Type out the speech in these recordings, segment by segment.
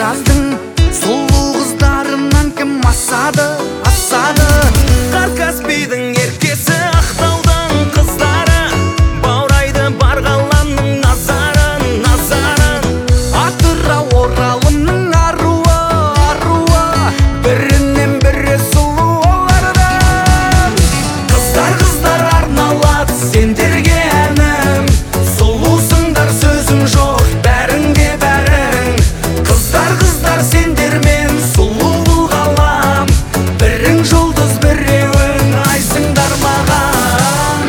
тараздың сұлу қыздарынан кім асады? Қар Каспийдің еркесі, Ақтаудың қыздары баурайды бар ғаламның назарын. Атырау Оралымның аруы, бірінен бірі сұлу олардан. Қыздар арналады сендерге әнім, сұлусыңдар сөзім жоқ бәріңде бәрің. Қыздар сендермен сұлу бұл ғалам, бірің жұлдыз біреуің айсыңдар маған.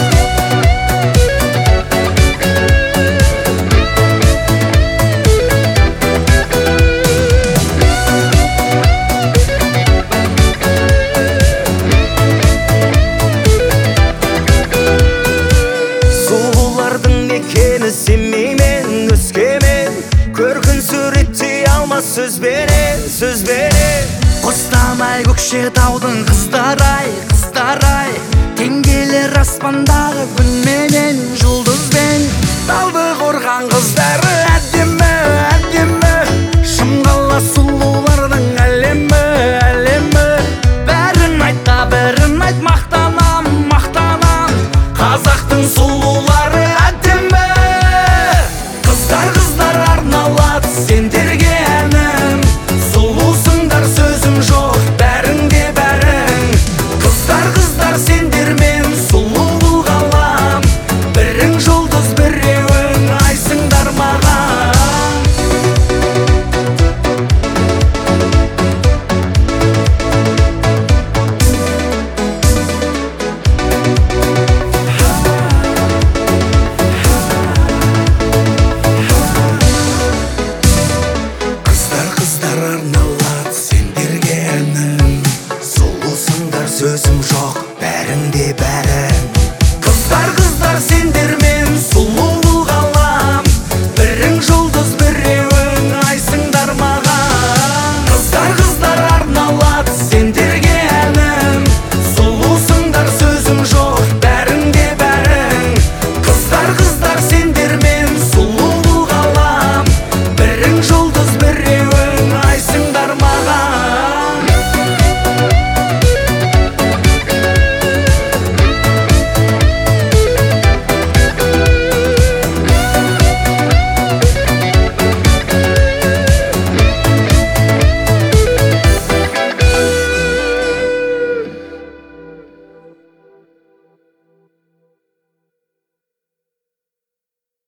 Сұлулардың екені Семей мен Өскемен, көркін суреттей алмас сөзбенен. Қостанай Көкшетаудың қыздар-ай, тең келер аспандағы күн менен жұлдызбен.